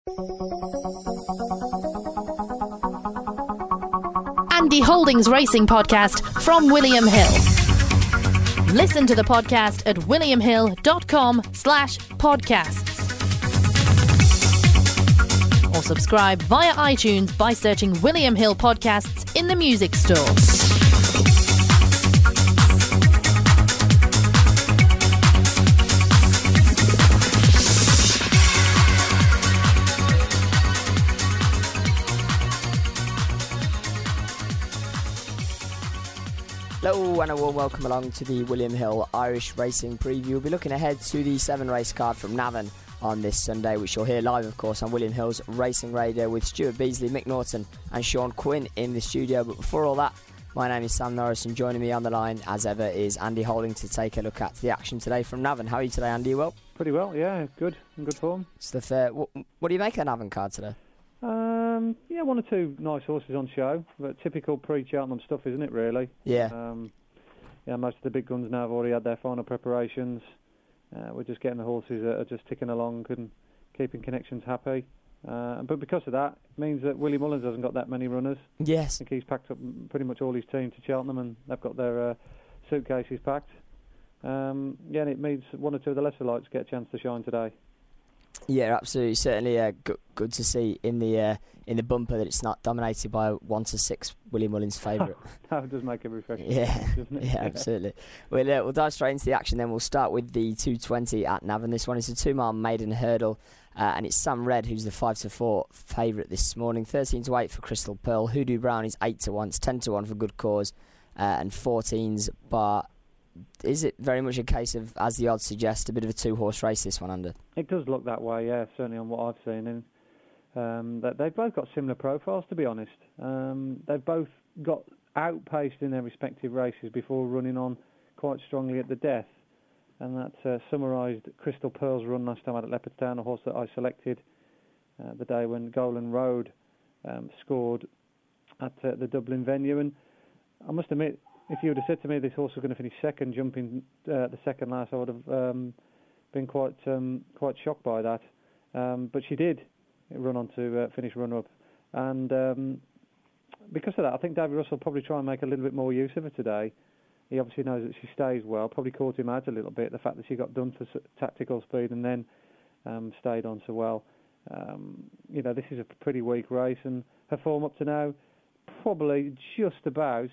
Andy Holdings Racing Podcast from William Hill. Listen to the podcast at williamhill.com/podcasts. Or subscribe via iTunes by searching William Hill Podcasts in the music store. Hello and a warm welcome along to the William Hill Irish Racing Preview. We'll be looking ahead to the 7-race card from Navan on this Sunday, which you'll hear live, of course, on William Hill's Racing Radio with Stuart Beasley, Mick Norton and Sean Quinn in the studio. But before all that, my name is Sam Norris, and joining me on the line, as ever, is Andy Holding to take a look at the action today from Navan. How are you today, Andy? Well? Pretty well, yeah. Good. In good form. Stuff. What do you make of the Navan card today? Yeah, one or two nice horses on show, but typical pre-Cheltenham stuff, isn't it, really? Yeah. Yeah, most of the big guns now have already had their final preparations. We're just getting the horses that are just ticking along and keeping connections happy. But because of that, it means that Willie Mullins hasn't got that many runners. Yes. I think he's packed up pretty much all his team to Cheltenham, and they've got their suitcases packed. And it means one or two of the lesser lights get a chance to shine today. Yeah, absolutely. Certainly good to see in the bumper that it's not dominated by 1 to 6 Willie Mullins' favourite. That does make it refreshing. Yeah, doesn't it? yeah, absolutely. We'll dive straight into the action then. We'll start with the 2:20 at Navan. This one is a 2-mile maiden hurdle, and it's Sam Red who's the 5 to 4 favourite this morning. 13 to 8 for Crystal Pearl. Hoodoo Brown is 8 to 1. It's 10 to 1 for Good Cause, and 14's Bar. Is it very much a case of, as the odds suggest, a bit of a 2-horse race this one under? It does look that way, yeah, certainly on what I've seen. And they've both got similar profiles, to be honest. They've both got outpaced in their respective races before running on quite strongly at the death. And that summarised Crystal Pearl's run last time out at Leopardstown, a horse that I selected the day when Golan Road scored at the Dublin venue. And I must admit, if you would have said to me this horse was going to finish second, jumping the second last, I would have been quite shocked by that. But she did run on to finish runner-up. And because of that, I think David Russell will probably try and make a little bit more use of her today. He obviously knows that she stays well, probably caught him out a little bit, the fact that she got done for tactical speed and then stayed on so well. This is a pretty weak race, and her form up to now probably just about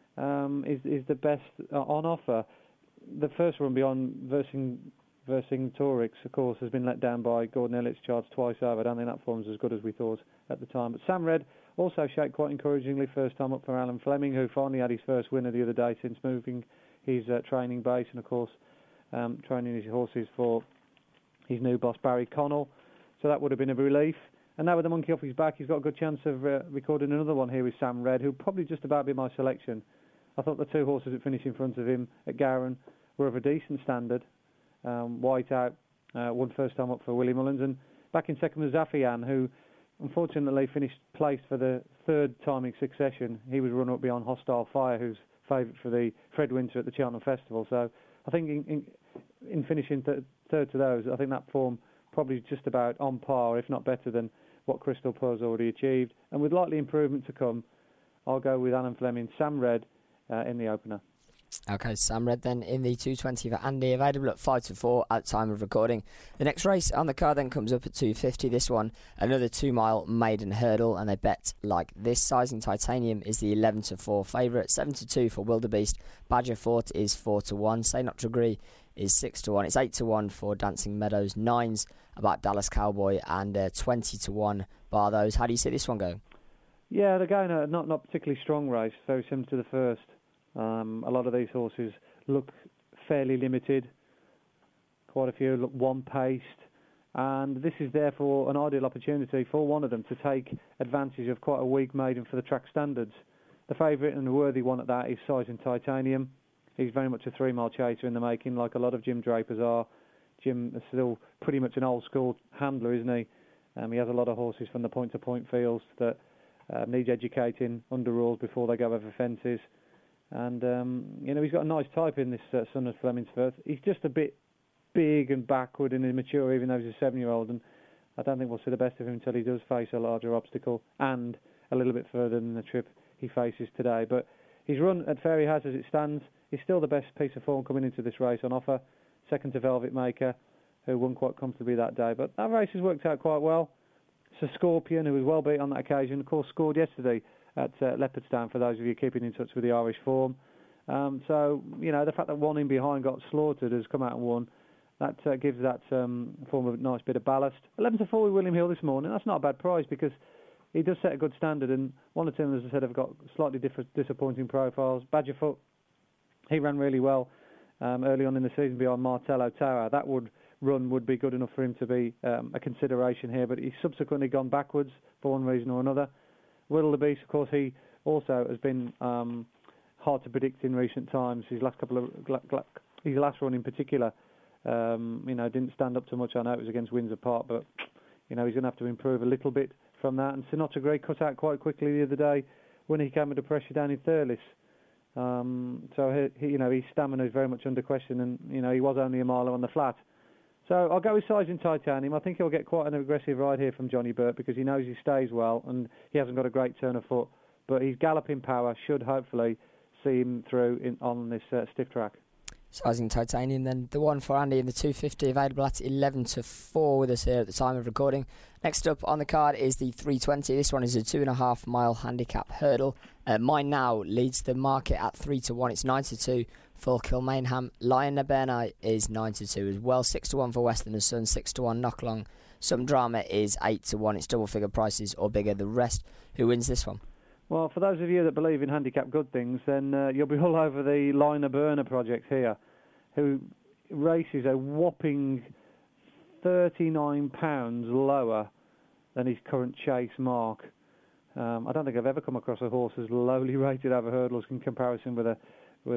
is the best on offer. The first run beyond Vercingetorix, of course, has been let down by Gordon Elliott's charge twice over. I don't think that form's as good as we thought at the time. But Sam Red also shaped quite encouragingly, first time up for Alan Fleming, who finally had his first winner the other day since moving his training base and, of course, training his horses for his new boss, Barry Connell. So that would have been a relief. And now with the monkey off his back, he's got a good chance of recording another one here with Sam Red, who'll probably just about be my selection. I thought the two horses that finished in front of him at Gowran were of a decent standard. Whiteout won first time up for Willie Mullins, and back in second was Zafian, who unfortunately finished placed for the third time in succession. He was runner-up beyond Hostile Fire, who's favourite for the Fred Winter at the Cheltenham Festival. So I think in finishing third to those, I think that form probably just about on par, if not better than what Crystal Pearl's already achieved. And with likely improvement to come, I'll go with Alan Fleming, Sam Red in the opener. Okay, Sam Red then in the 2:20 for Andy, available at 5 to 4 at the time of recording. The next race on the card then comes up at 2:50. This one, another 2-mile maiden hurdle, and they bet like this. Sizing Titanium is the 11 to 4 favourite, 7 to 2 for Wildebeest. Badger Fort is 4 to 1. Say Not to Agree is 6 to 1. It's 8 to 1 for Dancing Meadows. 9's about Dallas Cowboy, and 20 to 1 bar those. How do you see this one going? Yeah, they're going a not particularly strong race, very similar to the first. A lot of these horses look fairly limited. Quite a few look one-paced. And this is therefore an ideal opportunity for one of them to take advantage of quite a weak maiden for the track standards. The favourite and a worthy one at that is Sizing Titanium. He's very much a 3-mile chaser in the making, like a lot of Jim Draper's are. Jim is still pretty much an old-school handler, isn't he? He has a lot of horses from the point-to-point fields that need educating under rules before they go over fences. And, he's got a nice type in this son of Fleming's Firth. He's just a bit big and backward and immature, even though he's a 7-year-old. And I don't think we'll see the best of him until he does face a larger obstacle and a little bit further than the trip he faces today. But his run at Fairyhouse as it stands is still the best piece of form coming into this race on offer. Second to Velvet Maker, who won quite comfortably that day. But that race has worked out quite well. Sir Scorpion, who was well beat on that occasion, of course scored yesterday at Leopardstown, for those of you keeping in touch with the Irish form. So, the fact that one in behind got slaughtered has come out and won. That gives that form a nice bit of ballast. 11 to 4 with William Hill this morning. That's not a bad prize because he does set a good standard. And one or two of them, as I said, have got slightly different, disappointing profiles. Badgerfoot, he ran really well early on in the season behind Martello Tower. That run would be good enough for him to be a consideration here. But he's subsequently gone backwards for one reason or another. Wildebeest, of course, he also has been hard to predict in recent times. His last run in particular, didn't stand up to much. I know it was against Windsor Park, but he's going to have to improve a little bit from that. And Sinatra Grey cut out quite quickly the other day when he came under pressure down in Thurles. So his stamina is very much under question, and he was only a mile on the flat. So I'll go with Sizing Titanium. I think he'll get quite an aggressive ride here from Johnny Burt because he knows he stays well and he hasn't got a great turn of foot. But his galloping power should hopefully see him through on this stiff track. Sizing Titanium, then the one for Andy in the 250, available at 11 to 4 with us here at the time of recording. Next up on the card is the 320. This one is a 2.5 mile handicap hurdle. Mine Now leads the market at 3 to 1. It's 9 to 2 for Kilmainham. Lion Naberna is 9 to 2 as well. 6 to 1 for Westerners Sun. 6 to 1 Knocklong. Some Drama is 8 to 1. It's double figure prices or bigger. The rest. Who wins this one? Well, for those of you that believe in handicap good things, then you'll be all over the Liner Burner project here, who races a whopping £39 lower than his current chase mark. I don't think I've ever come across a horse as lowly rated over hurdles in comparison with a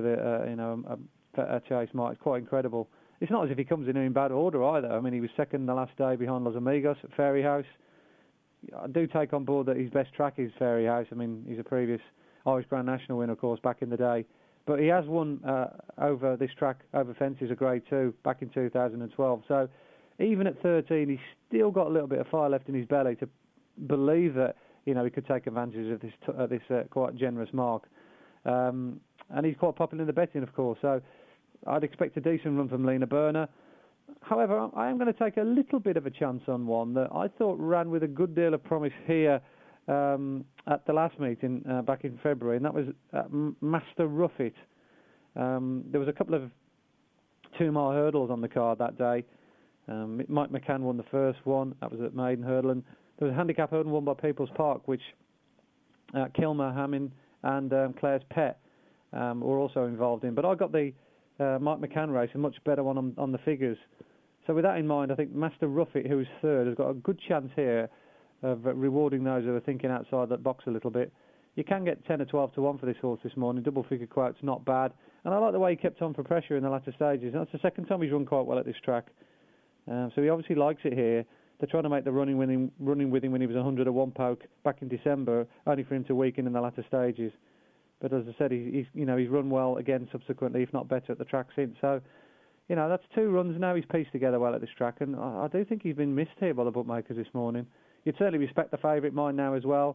chase mark. It's quite incredible. It's not as if he comes in bad order either. I mean, he was second the last day behind Los Amigos at Fairyhouse. I do take on board that his best track is Fairyhouse. I mean, he's a previous Irish Grand National winner, of course, back in the day. But he has won over this track, over fences, a Grade 2 back in 2012. So even at 13, he's still got a little bit of fire left in his belly to believe that he could take advantage of this quite generous mark. And he's quite popular in the betting, of course. So I'd expect a decent run from Lena Burner. However, I am going to take a little bit of a chance on one that I thought ran with a good deal of promise here at the last meeting back in February, and that was Master Ruffit. There was a couple of 2 mile hurdles on the card that day. Mike McCann won the first one. That was at Maiden Hurdle, and there was a handicap hurdle won by People's Park, which Kilmer, Hammond and Claire's Pet were also involved in. But I got the Mike McCann race, a much better one on the figures. So with that in mind, I think Master Ruffit, who's third, has got a good chance here of rewarding those who are thinking outside that box a little bit. You can get 10 or 12 to 1 for this horse this morning. Double figure quote's not bad. And I like the way he kept on for pressure in the latter stages. And that's the second time he's run quite well at this track. So he obviously likes it here. They're trying to make the running with him when he was 100 at one poke back in December, only for him to weaken in the latter stages. But as I said, he's run well again subsequently, if not better, at the track since. So, that's 2 runs now he's pieced together well at this track. And I do think he's been missed here by the bookmakers this morning. You'd certainly respect the favourite Mine Now as well.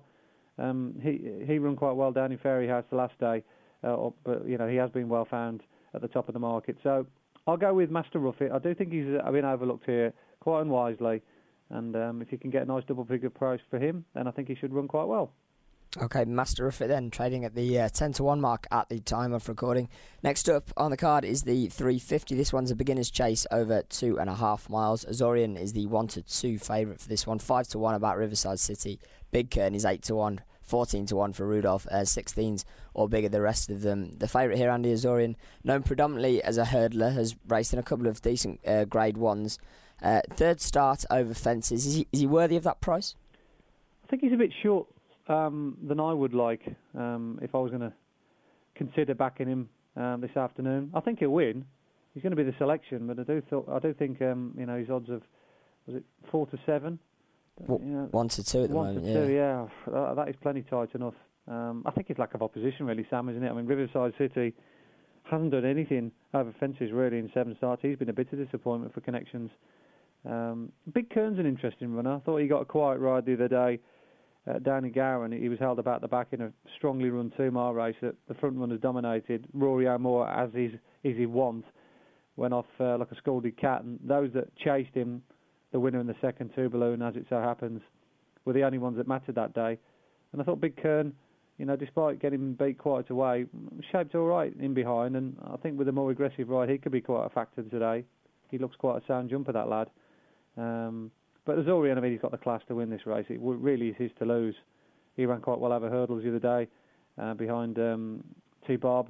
He run quite well down in Fairyhouse the last day, but he has been well found at the top of the market. So I'll go with Master Ruffit. I do think he's been overlooked here quite unwisely, and if you can get a nice double figure price for him, then I think he should run quite well. Okay, Master Ruffit then, trading at the 10 to 1 mark at the time of recording. Next up on the card is the 350. This one's a beginner's chase over 2.5 miles. Azorian is the 1 to 2 favourite for this one. 5 to 1 about Riverside City. Big Kern is 8 to 1. 14 to 1 for Rudolph. 16s or bigger the rest of them. The favourite here, Andy Azorian, known predominantly as a hurdler, has raced in a couple of decent Grade 1s. Third start over fences. Is he worthy of that price? I think he's a bit short than I would like if I was going to consider backing him this afternoon. I think he'll win. He's going to be the selection, but I do think his odds of, was it 4 to 7? 1 to 2 at the moment. 1 to 2, yeah. That is plenty tight enough. I think it's lack of opposition really, Sam, isn't it? I mean, Riverside City hasn't done anything over fences really in 7 starts. He's been a bit of disappointment for Connections. Big Kern's an interesting runner. I thought he got a quiet ride the other day down in Gowan. He was held about the back in a strongly run 2-mile race that the front runners dominated. Rory O'Moore, as he wont, went off like a scalded cat, and those that chased him, the winner in the second 2 balloon, as it so happens, were the only ones that mattered that day. And I thought Big Kern, despite getting beat quite away, shaped all right in behind, and I think with a more aggressive ride, he could be quite a factor today. He looks quite a sound jumper, that lad. But as Orion, he's got the class to win this race. It really is his to lose. He ran quite well over hurdles the other day behind T-Bob.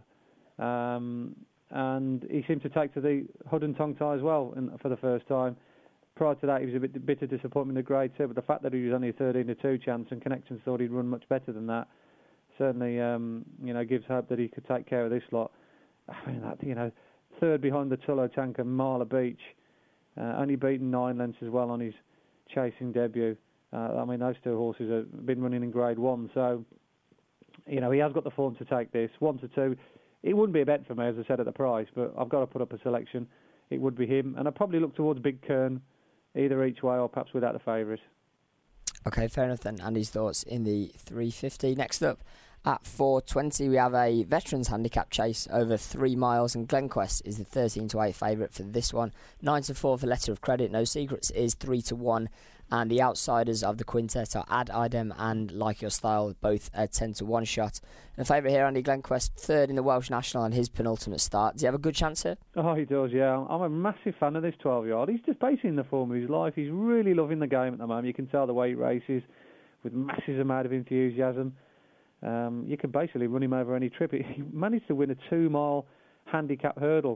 And he seemed to take to the Hood and Tongue Tie as well for the first time. Prior to that, he was a bit of disappointment in Grade 2, but the fact that he was only a 13-2 chance and Connections thought he'd run much better than that certainly gives hope that he could take care of this lot. I mean, third behind the Tullow Tank and Marla Beach, only beaten 9 lengths as well on his chasing debut. Those 2 horses have been running in Grade 1, so he has got the form to take this 1 to 2. It wouldn't be a bet for me, as I said, at the price, but I've got to put up a selection. It would be him, and I'd probably look towards Big Kern, either each way or perhaps without the favourite. Okay, fair enough then. Andy's thoughts in the 350. Next up, at 4:20, we have a veterans handicap chase over 3 miles, and Glenquest is the 13-8 favourite for this one. 9-4 for Letter of Credit. No Secrets is 3-1, and the outsiders of the quintet are Ad Idem and Like Your Style, both a 10-1 shot. And the favourite here, Andy, Glenquest, third in the Welsh National on his penultimate start. Does he have a good chance here? Oh, he does, yeah. I'm a massive fan of this 12-year-old. He's just basically in the form of his life. He's really loving the game at the moment. You can tell the way he races with massive amount of enthusiasm. You can basically run him over any trip. He managed to win a 2-mile handicap hurdle,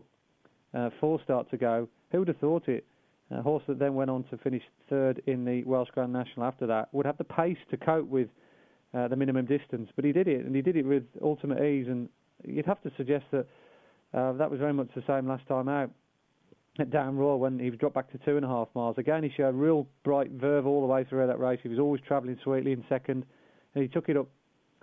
4 starts ago. Who would have thought it? A horse that then went on to finish third in the Welsh Grand National after that would have the pace to cope with the minimum distance, but he did it, and he did it with ultimate ease. And you'd have to suggest that that was very much the same last time out at Down Royal when he was dropped back to 2.5 miles. Again, he showed real bright verve all the way through that race. He was always travelling sweetly in second, and he took it up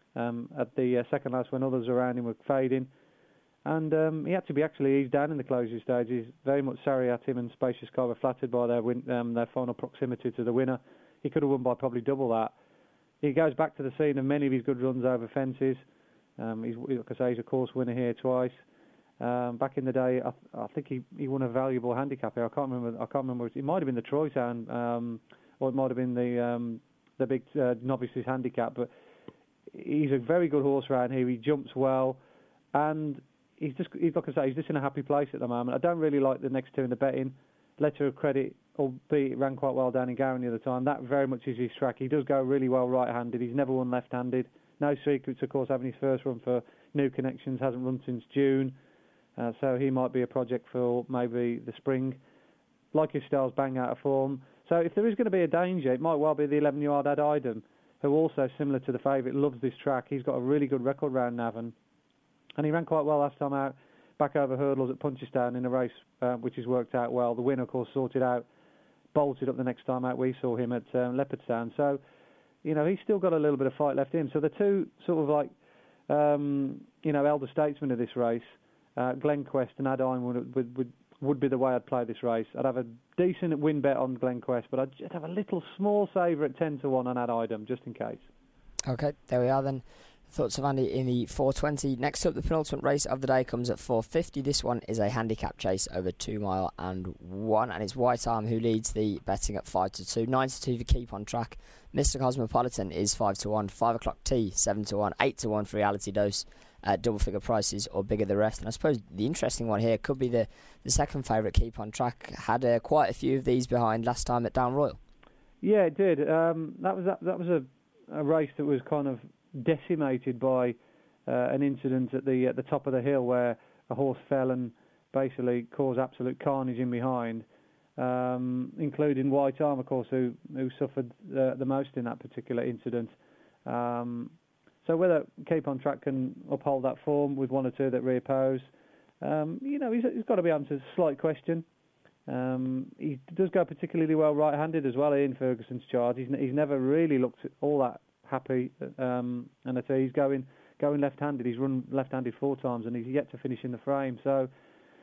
at the second last when others around him were fading. And he had to be actually eased down in the closing stages. Very much sorry at him and Spacious Car were flattered by their final proximity to the winner. He could have won by probably double that. He goes back to the scene of many of his good runs over fences. Like I say, he's a course winner here twice. Back in the day, I think he won a valuable handicap here. I can't remember. It might have been the Troy Town, or it might have been the big novices handicap. But he's a very good horse around here. He jumps well, and he's like I say, he's just in a happy place at the moment. I don't really like the next 2 in the betting. Letter of Credit, albeit it ran quite well down in Gowan the other time. That very much is his track. He does go really well right-handed. He's never won left-handed. No Secrets, of course, having his first run for New Connections, hasn't run since June. So he might be a project for maybe the spring. Like Your Style's bang out of form. So if there is going to be a danger, it might well be the 11-year-old Ad Idem, who also, similar to the favourite, loves this track. He's got a really good record round Navan. And he ran quite well last time out, back over hurdles at Punchestown in a race which has worked out well. The winner, of course, sorted out, bolted up the next time out. We saw him at Leopardstown. So, he's still got a little bit of fight left in him. So the two sort of like, elder statesmen of this race, Glenquest and Ad Idem would be the way I'd play this race. I'd have a decent win bet on Glenquest, but I'd just have a little small saver at 10-1 on Ad Idem, just in case. Okay, there we are then. Thoughts of Andy in the 4:20. Next up, the penultimate race of the day comes at 4:50. This one is a handicap chase over 2 mile and 1, and it's White Arm who leads the betting at 5-2. 9-2 for Keep on Track. Mr. Cosmopolitan is 5-1. 5 o'clock tea 7-1. 8-1 for Reality Dose. Double figure prices or bigger the rest. And I suppose the interesting one here could be the second favourite, Keep on Track. Had quite a few of these behind last time at Down Royal. Yeah, it did. That was a race that was kind of decimated by an incident at the top of the hill where a horse fell and basically caused absolute carnage in behind, including White Arm, of course, who suffered the most in that particular incident. So whether Keep on Track can uphold that form with 1 or 2 that reoppose, he's got to be answered. Slight question. He does go particularly well right-handed as well, Ian Ferguson's charge. He's never really looked all that happy, and I say he's going left-handed. He's run left-handed 4 times, and he's yet to finish in the frame. So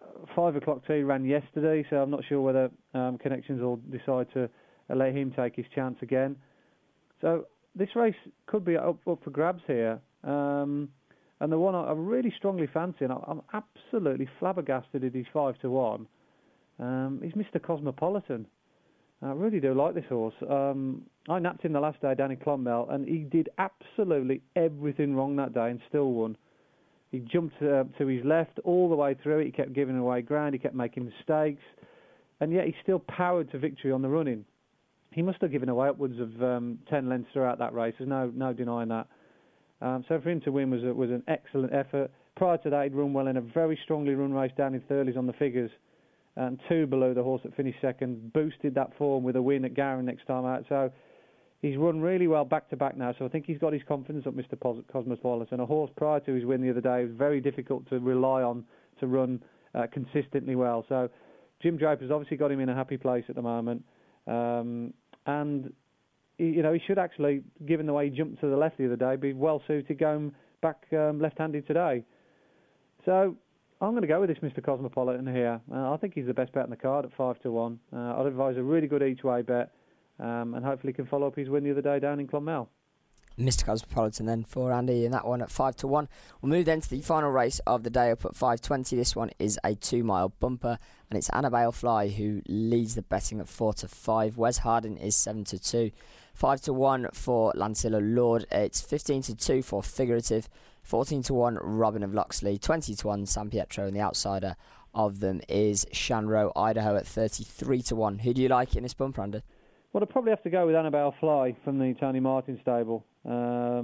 5 o'clock tee ran yesterday, so I'm not sure whether Connections will decide to let him take his chance again. So this race could be up for grabs here. And the one I really strongly fancy, and I'm absolutely flabbergasted at his 5-1, is Mr. Cosmopolitan. I really do like this horse. I napped him the last day down in Clonmel, and he did absolutely everything wrong that day and still won. He jumped to his left all the way through it. He kept giving away ground. He kept making mistakes. And yet he still powered to victory on the running. He must have given away upwards of 10 lengths throughout that race. There's no denying that. So for him to win was an excellent effort. Prior to that, he'd run well in a very strongly run race down in Thurleys on the figures. And 2 below the horse that finished second. Boosted that form with a win at Gowran next time out. So he's run really well back-to-back now, so I think he's got his confidence up, Mr. Cosmopolitan. A horse prior to his win the other day was very difficult to rely on to run consistently well. So Jim Draper's obviously got him in a happy place at the moment. And, he should actually, given the way he jumped to the left the other day, be well-suited going back left-handed today. So I'm going to go with this Mr. Cosmopolitan here. I think he's the best bet on the card at 5-1. I'd advise a really good each-way bet. And hopefully can follow up his win the other day down in Clonmel. Mr. Cosmopolitan then for Andy in that one at 5-1. We'll move then to the final race of the day up at 5:20. This one is a 2-mile bumper, and it's Annabelle Fly who leads the betting at 4-5. Wes Harding is 7-2. 5-1 for Lancillo Lord. It's 15-2 for Figurative. 14-1 Robin of Loxley. 20-1 San Pietro, and the outsider of them is Shanroe Idaho at 33-1. Who do you like in this bumper, Andy? Well, I'd probably have to go with Annabelle Fly from the Tony Martin stable. I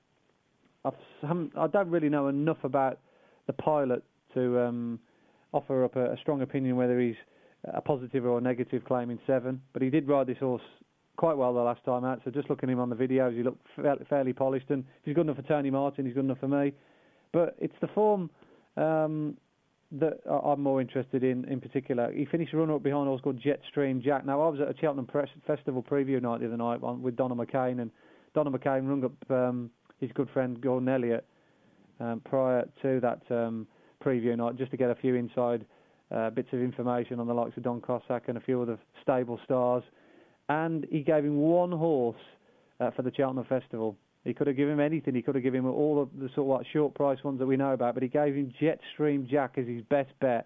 don't really know enough about the pilot to offer up a strong opinion whether he's a positive or a negative claim in 7. But he did ride this horse quite well the last time out, so just looking at him on the videos, he looked fairly polished. And if he's good enough for Tony Martin, he's good enough for me. But it's the form that I'm more interested in particular. He finished a runner-up behind a horse called Jetstream Jack. Now, I was at a Cheltenham Festival preview night the other night with Donald McCain, and Donald McCain rung up his good friend Gordon Elliott prior to that preview night just to get a few inside bits of information on the likes of Don Cossack and a few other stable stars. And he gave him one horse for the Cheltenham Festival. He could have given him anything. He could have given him all of the sort of like short price ones that we know about, but he gave him Jetstream Jack as his best bet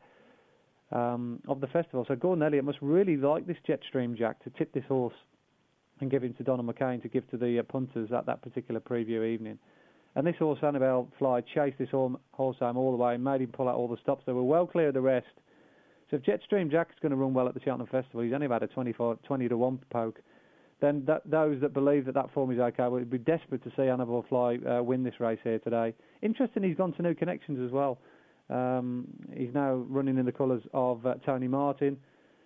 of the festival. So Gordon Elliott must really like this Jetstream Jack to tip this horse and give him to Donald McCain to give to the punters at that particular preview evening. And this horse, Annabelle Fly, chased this horse home all the way and made him pull out all the stops. They were well clear of the rest. So if Jetstream Jack is going to run well at the Cheltenham Festival, he's only about a 20-1 poke. Then those that believe that form is okay will be desperate to see Annabelle Fly win this race here today. Interesting, he's gone to New Connections as well. He's now running in the colours of Tony Martin.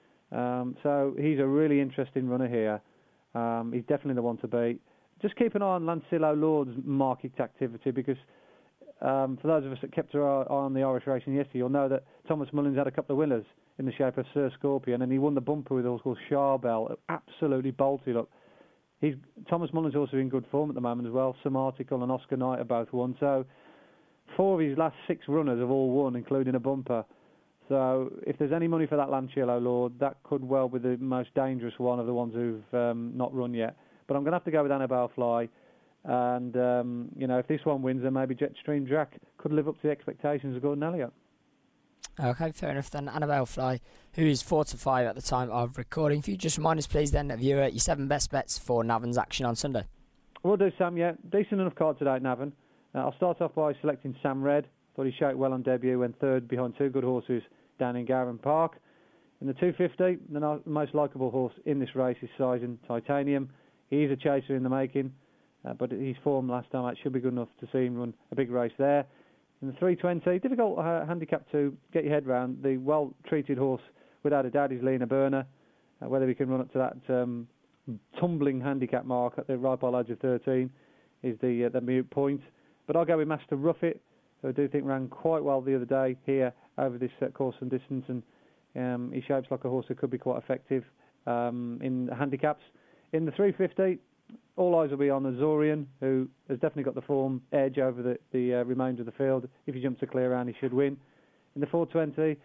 So he's a really interesting runner here. He's definitely the one to beat. Just keep an eye on Lancillo Lord's market activity, because for those of us that kept our eye on the Irish racing yesterday, you'll know that Thomas Mullins had a couple of winners in the shape of Sir Scorpion, and he won the bumper with a horse called Charbel. Absolutely bolted up. Thomas Mullins also in good form at the moment as well. Some Article and Oscar Knight have both won. So 4 of his last 6 runners have all won, including a bumper. So if there's any money for that Lancillo Lord, that could well be the most dangerous one of the ones who've not run yet. But I'm going to have to go with Annabelle Fly. And, if this one wins, then maybe Jetstream Jack could live up to the expectations of Gordon Elliott. Okay, fair enough then. Annabelle Fly, who is 4-5 at the time of recording. If you just remind us, please, then, of your 7 best bets for Navan's action on Sunday. Will do, Sam, yeah. Decent enough card today at Navan. I'll start off by selecting Sam Red. Thought he showed well on debut, went third behind 2 good horses down in Gowran Park. In the 250, the most likeable horse in this race is Sizen Titanium. He's a chaser in the making, but his form last time out should be good enough to see him run a big race there. In the 320, difficult handicap to get your head round. The well-treated horse, without a doubt, is Lena Burner. Whether he can run up to that tumbling handicap mark at the ripe old age of 13 is the mute point. But I'll go with Master Ruffit, who I do think ran quite well the other day here over this course and distance, and he shapes like a horse that could be quite effective in the handicaps. In the 350, all eyes will be on Azorian, who has definitely got the form edge over the remainder of the field. If he jumps a clear round, he should win. In the 420,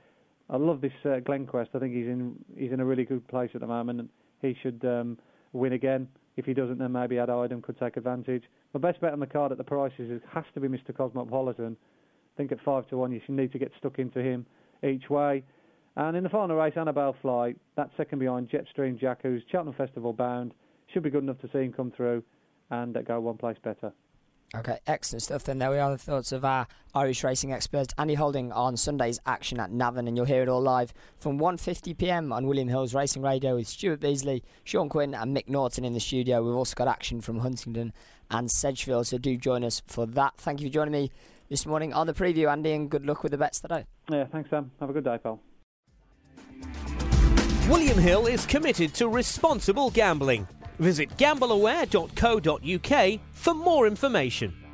I love this Glenquest. I think he's in a really good place at the moment, and he should win again. If he doesn't, then maybe Ad Idem could take advantage. My best bet on the card at the prices has to be Mr. Cosmopolitan. I think at 5-1 you should need to get stuck into him each way. And in the final race, Annabelle Flight, that's second behind Jetstream Jack, who's Cheltenham Festival bound. Should be good enough to see him come through and go one place better. Okay, excellent stuff. Then there we are, the thoughts of our Irish racing experts. Andy Holding on Sunday's action at Navan, and you'll hear it all live from 1:50 p.m. on William Hill's Racing Radio with Stuart Beasley, Sean Quinn and Mick Norton in the studio. We've also got action from Huntingdon and Sedgefield, so do join us for that. Thank you for joining me this morning on the preview, Andy, and good luck with the bets today. Yeah, thanks, Sam. Have a good day, pal. William Hill is committed to responsible gambling. Visit gambleaware.co.uk for more information.